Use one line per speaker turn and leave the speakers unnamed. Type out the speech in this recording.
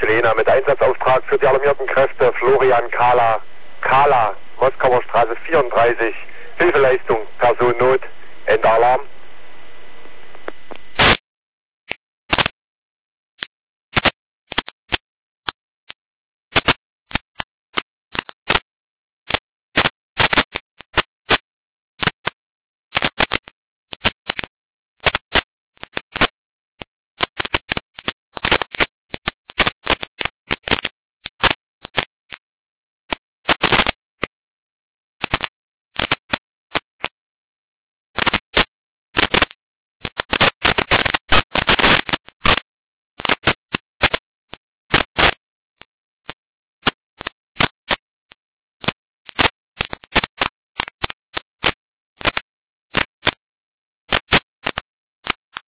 Lena mit Einsatzauftrag für die alarmierten Kräfte Florian Kala, Moskauer Straße 34, Hilfeleistung, Person Not, Ende Alarm.